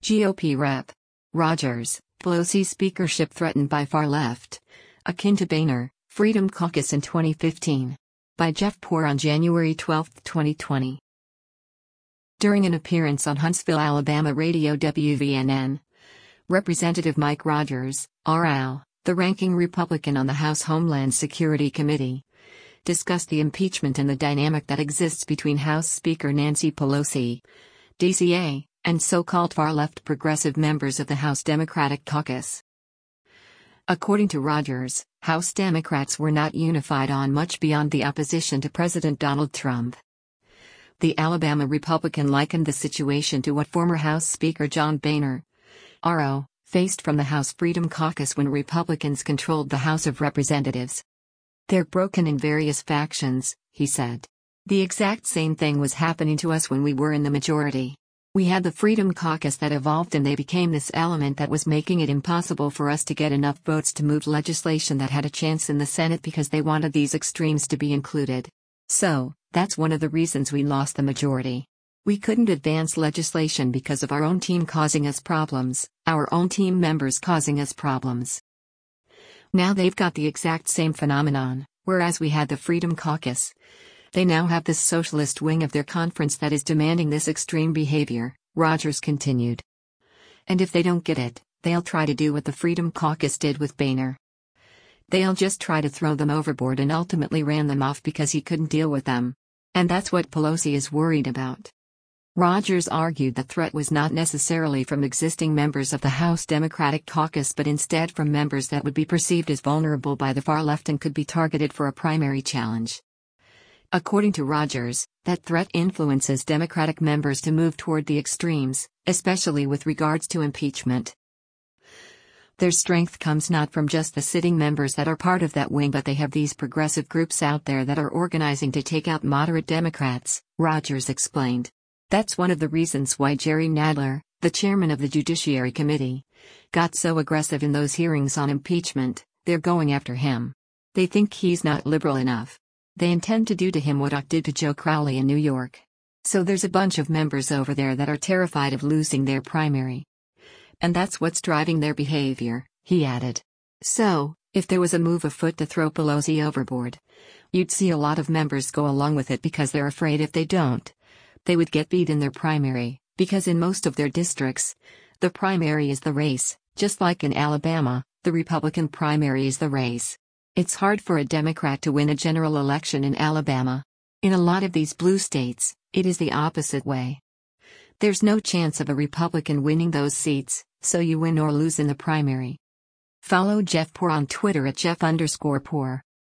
GOP Rep. Rogers, Pelosi speakership threatened by far left. Akin to Boehner, Freedom Caucus in 2015. By Jeff Poor on January 12, 2020. During an appearance on Huntsville, Alabama radio WVNN, Representative Mike Rogers, RL, the ranking Republican on the House Homeland Security Committee, discussed the impeachment and the dynamic that exists between House Speaker Nancy Pelosi, DCA, and so-called far-left progressive members of the House Democratic Caucus. According to Rogers, House Democrats were not unified on much beyond the opposition to President Donald Trump. The Alabama Republican likened the situation to what former House Speaker John Boehner, RO, faced from the House Freedom Caucus when Republicans controlled the House of Representatives. "They're broken in various factions," he said. "The exact same thing was happening to us when we were in the majority. We had the Freedom Caucus that evolved and they became this element that was making it impossible for us to get enough votes to move legislation that had a chance in the Senate because they wanted these extremes to be included. So, that's one of the reasons we lost the majority. We couldn't advance legislation because of our own team causing us problems, our own team members causing us problems. Now they've got the exact same phenomenon, whereas we had the Freedom Caucus. They now have this socialist wing of their conference that is demanding this extreme behavior," Rogers continued. "And if they don't get it, they'll try to do what the Freedom Caucus did with Boehner. They'll just try to throw them overboard and ultimately ran them off because he couldn't deal with them. And that's what Pelosi is worried about." Rogers argued the threat was not necessarily from existing members of the House Democratic Caucus but instead from members that would be perceived as vulnerable by the far left and could be targeted for a primary challenge. According to Rogers, that threat influences Democratic members to move toward the extremes, especially with regards to impeachment. Their strength comes not from just the sitting members that are part of that wing, but they have these progressive groups out there that are organizing to take out moderate Democrats, Rogers explained. That's one of the reasons why Jerry Nadler, the chairman of the Judiciary Committee, got so aggressive in those hearings on impeachment. They're going after him. They think he's not liberal enough. They intend to do to him what Ock did to Joe Crowley in New York. So there's a bunch of members over there that are terrified of losing their primary. And that's what's driving their behavior, he added. So, if there was a move afoot to throw Pelosi overboard, you'd see a lot of members go along with it because they're afraid if they don't, they would get beat in their primary, because in most of their districts, the primary is the race, just like in Alabama, the Republican primary is the race. It's hard for a Democrat to win a general election in Alabama. In a lot of these blue states, it is the opposite way. There's no chance of a Republican winning those seats, so you win or lose in the primary." Follow Jeff Poor on Twitter at Jeff_Poor.